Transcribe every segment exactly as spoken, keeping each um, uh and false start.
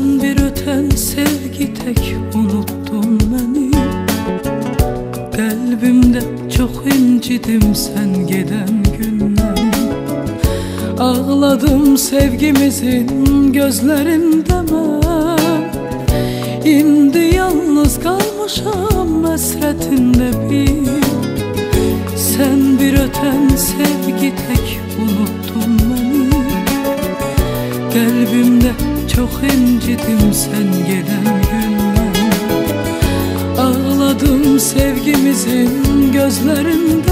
Sen bir öten sevgi tek unuttun beni. Kalbimde çok incidim sen giden günden. Ağladım sevgimizin gözlerinde ben. İndi yalnız kalmışam hasretinde bir. Sen bir öten sevgi tek unuttun beni. Kalbimde çok incidim sen gelen günden. Ağladım sevgimizin gözlerinde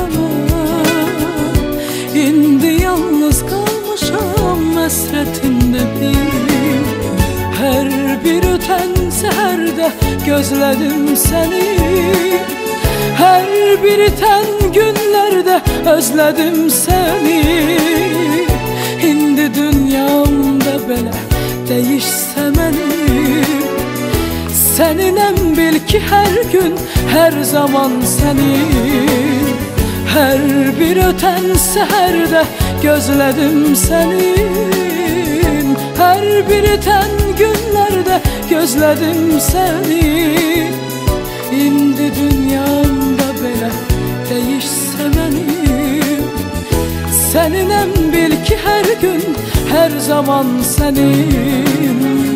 ben. İndi yalnız kalmışam hasretinde bir. Her bir öten seherde gözledim seni. Her bir iten günlerde özledim seni. İndi dünyamda böyle değişse benim. Seninem bil ki her gün her zaman senin. Her bir öten seherde gözledim senin. Her bir iten günlerde gözledim seni. İndi dünyamda böyle değişse benim. Seninem bil ki her gün her zaman senin.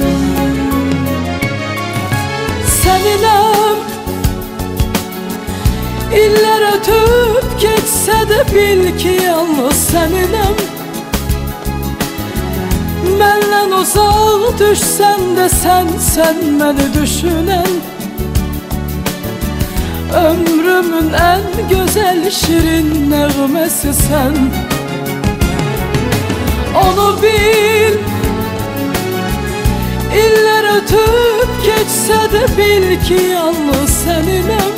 Seninem iller ötüp geçse de bil ki yalnız seninem. Benden uzak düşsen de sen, sen beni düşünen. Ömrümün en güzel şirin nağmesi sen. Onu bil, iller ötüp geçse de bil ki yalnız seninem.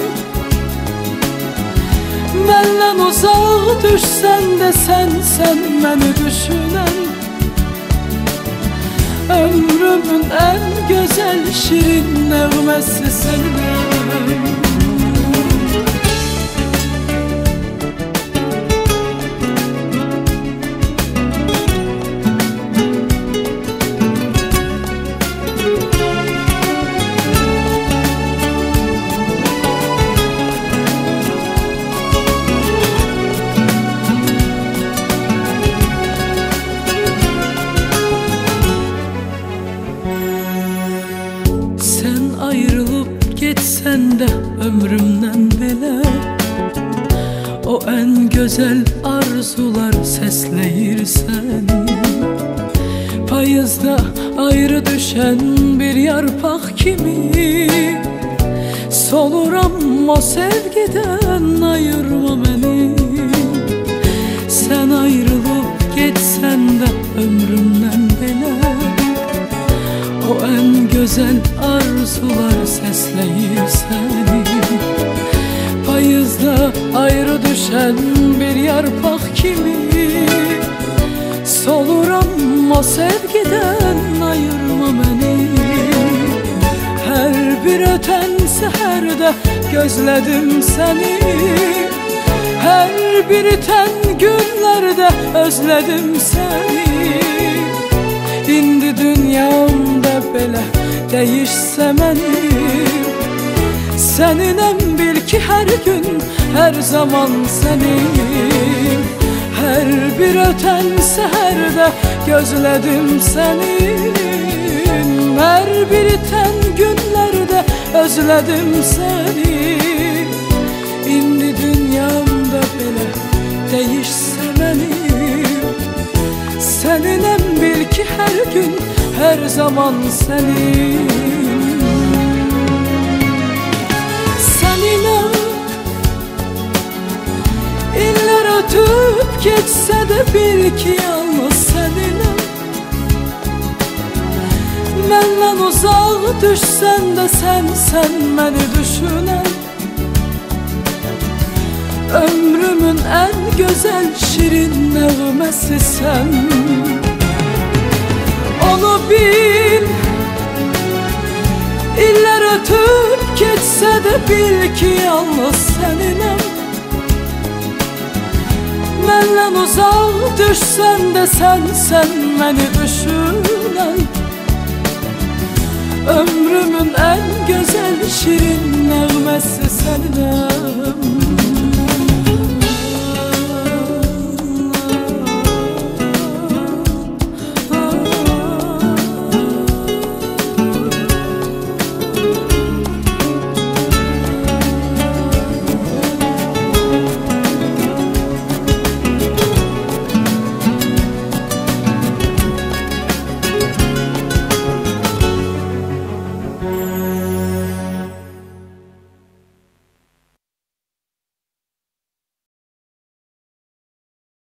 Benden uzak düşsen de sen, sen beni düşünen. Ömrümün en güzel şirin nağmesi senin. Ayrılıp geçsen de ömrümden bile, o en güzel arzular sesleyir seni. Payızda ayrı düşen bir yarpak kimi, soluram o sevgiden ayırma beni. Sen ayrılıp geçsen de ömrümden bile, o en güzel arzular sesleyir seni. Payızda ayrı düşen bir yarpak kimi, soluram o sevgiden ayırma beni. Her bir öten seherde gözledim seni. Her bir iten günlerde özledim seni. İndi dünyamda böyle değişse benim. Seninem bil ki her gün her zaman senin. Her bir öten seherde gözledim senin. Her bir iten günlerde özledim seni. İndi dünyamda böyle değişse benim. Seninem bil ki her gün her zaman senin. Seninem iller ötüp geçse de bil ki yalnız seninem. Benden uzak düşsen de sen, sen beni düşünen. Ömrümün en güzel şirin nağmesi sen. Onu bil, iller ötüp geçse de bil ki yalnız seninem. Benden uzak düşsen de sen, sen beni düşünen. Ömrümün en güzel şirin nəğməsi səninəm